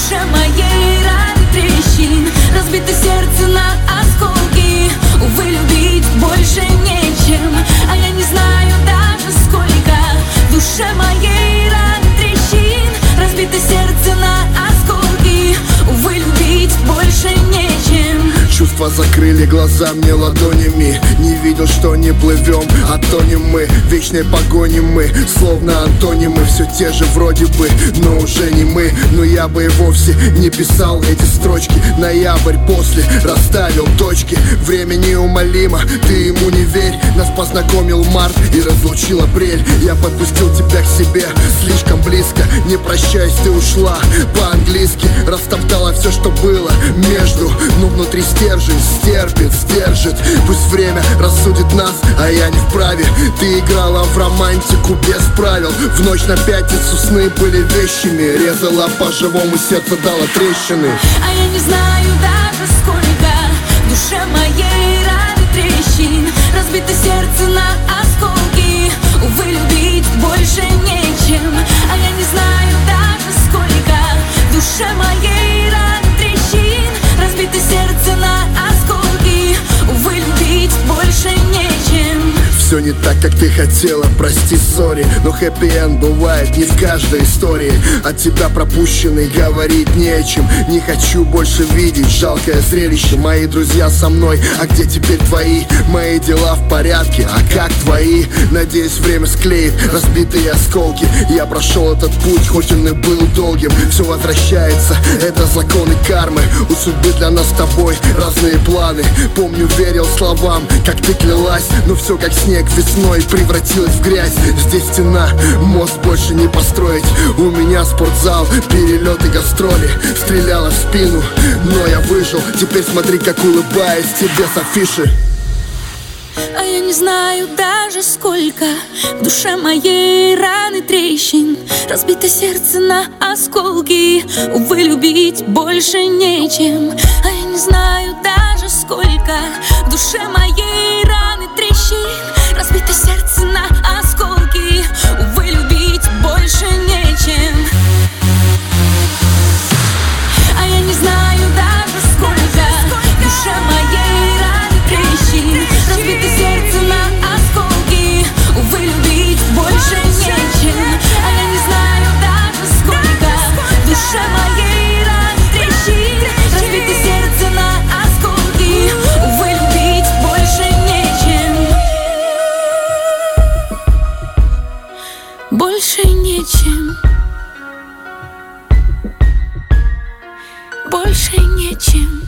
душе моей раны трещин, разбито сердце на осколки. Увы, любить больше нечем, а я не знаю даже сколько. В душе моей раны трещин, разбито сердце на осколки. Увы, любить больше нечем. Чувства закрыли глаза мне ладонями. Не видел, что не плывем, а тонем мы. В вечной погоне мы, словно антонимы. Все те же вроде бы, но уже не мы. Но я бы и вовсе не писал эти строчки. Ноябрь после расставил точки. Время неумолимо, ты ему не верь. Нас познакомил март и разлучил апрель. Я подпустил тебя к себе слишком близко. Не прощаясь, ты ушла по-английски. Растоптала все, что было между. Но внутри стержень стерпит, сдержит. Пусть время рассудит нас, а я не вправе. Ты играла в романтику без правил. В ночь на пятницу сны были вещими. Резала по-живому, сердце дало трещины. А я не знаю даже сколько. В душе моей раны трещин, разбито сердце на осколки. Увы, любить больше нечем, а я не знаю даже сколько. В душе моей раны трещин, разбито сердце на осколки. Увы, любить больше нечем. Все не так, как ты хотела, прости, сори. Но хэппи-энд бывает не в каждой истории. От тебя пропущенный говорить не о чем. Не хочу больше видеть жалкое зрелище. Мои друзья со мной, а где теперь твои? Мои дела в порядке, а как твои? Надеюсь, время склеит разбитые осколки. Я прошел этот путь, хоть он и был долгим. Все возвращается, это законы кармы. У судьбы для нас с тобой разные планы. Помню, верил словам, как ты клялась. Но все как снег весной превратилась в грязь. Здесь стена, мост больше не построить. У меня спортзал, перелеты, гастроли. Стреляла в спину, но я выжил. Теперь смотри, как улыбаюсь тебе с афиши. А я не знаю даже сколько. В душе моей раны трещин, разбито сердце на осколки. Увы, любить больше нечем. А я не знаю даже сколько. В душе моей раны трещин, разбито сердце на осколки. Увы, любить больше нечем. А я не знаю даже сколько. В душе моей раны трещин, разбито сердце на осколки. Увы, любить больше нечем. А я не знаю даже сколько. В душе моей раны трещин, разбито сердце на осколки. Увы, любить больше нечем. Больше нечем. Больше нечем.